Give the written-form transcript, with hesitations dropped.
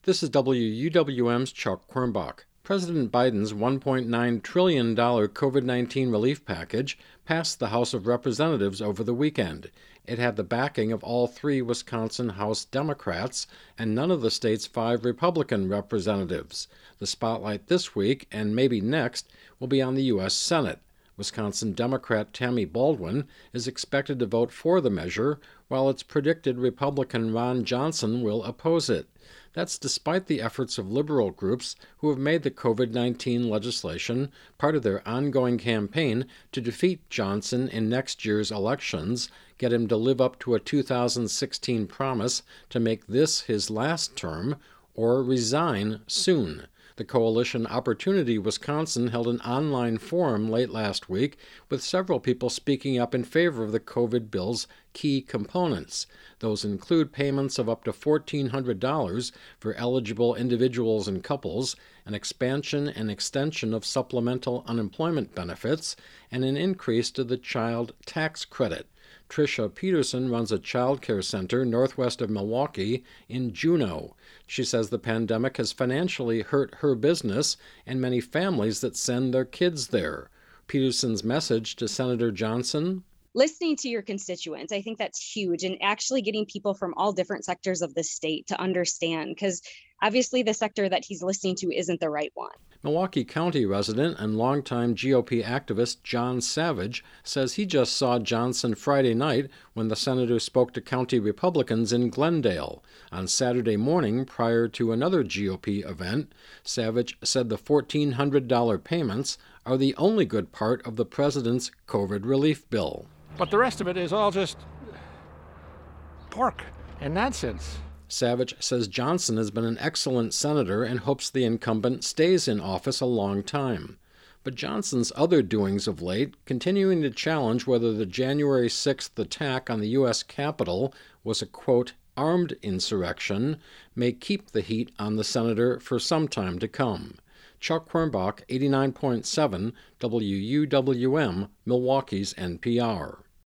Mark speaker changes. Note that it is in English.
Speaker 1: This is WUWM's Chuck Quirmbach. President Biden's $1.9 trillion COVID-19 relief package passed the House of Representatives over the weekend. It had the backing of all 3 Wisconsin House Democrats and none of the state's 5 Republican representatives. The spotlight this week, and maybe next, will be on the U.S. Senate. Wisconsin Democrat Tammy Baldwin is expected to vote for the measure, while it's predicted Republican Ron Johnson will oppose it. That's despite the efforts of liberal groups who have made the COVID-19 legislation part of their ongoing campaign to defeat Johnson in next year's elections, get him to live up to a 2016 promise to make this his last term, or resign soon. The coalition Opportunity Wisconsin held an online forum late last week with several people speaking up in favor of the COVID bill's key components. Those include payments of up to $1,400 for eligible individuals and couples, an expansion and extension of supplemental unemployment benefits, and an increase to the child tax credit. Tricia Peterson runs a child care center northwest of Milwaukee in Juneau. She says the pandemic has financially hurt her business and many families that send their kids there. Peterson's message to Senator Johnson:
Speaker 2: listening to your constituents, I think that's huge, and actually getting people from all different sectors of the state to understand, because obviously the sector that he's listening to isn't the right one.
Speaker 1: Milwaukee County resident and longtime GOP activist John Savage says he just saw Johnson Friday night when the senator spoke to county Republicans in Glendale. On Saturday morning, prior to another GOP event, Savage said the $1,400 payments are the only good part of the president's COVID relief bill.
Speaker 3: But the rest of it is all just pork and nonsense.
Speaker 1: Savage says Johnson has been an excellent senator and hopes the incumbent stays in office a long time. But Johnson's other doings of late, continuing to challenge whether the January 6th attack on the U.S. Capitol was a, quote, armed insurrection, may keep the heat on the senator for some time to come. Chuck Quirmbach, 89.7 WUWM, Milwaukee's NPR.